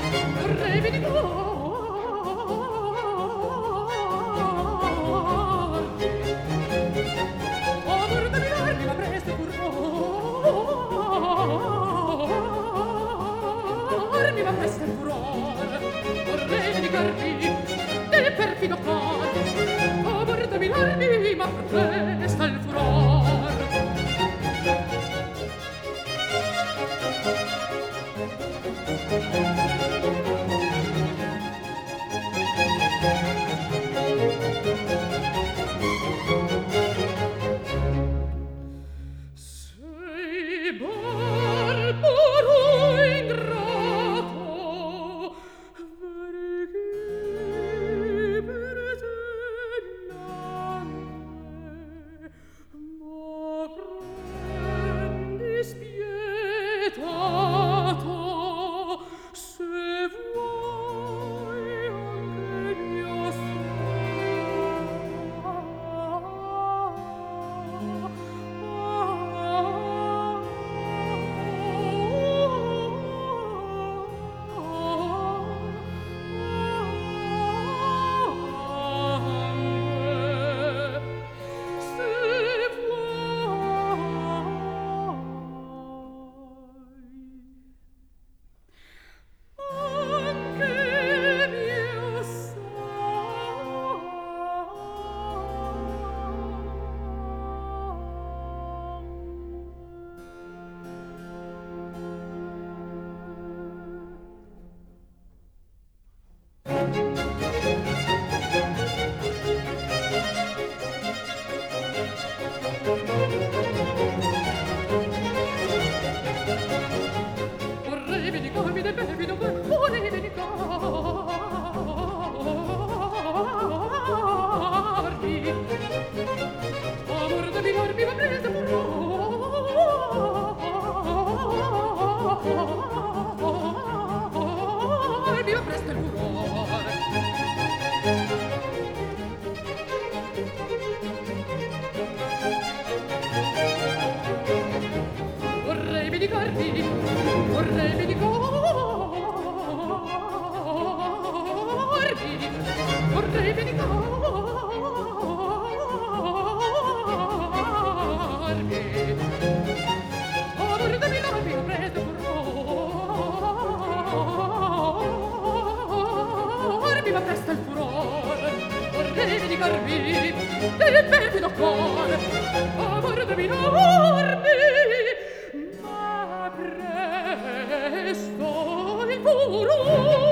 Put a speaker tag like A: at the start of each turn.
A: vorrei vendicarmi. Amor da mirarmi, ma presto furormi, ma presto il furor. Vorrei vendicarmi del perfido cor. Amor da mirarmi, ma presto il furor. Sei barbaro ingrato, verghi pretendente, ma prendi spietato, se vuoi anche mio vorrei vendicarmi del perfido cor, vorrei vendicarmi. Amor da mirarmi, ma presto furormi, ma presto il furor. Vorrei vendicarmi, vorrei vendicarmi, vorrei vendicarmi. Amor da mirarmi, ma presto furormi, ma presto il furor. Vorrei vendicarmi del perfido cor. Amor da mirarmi, ma presto il furor.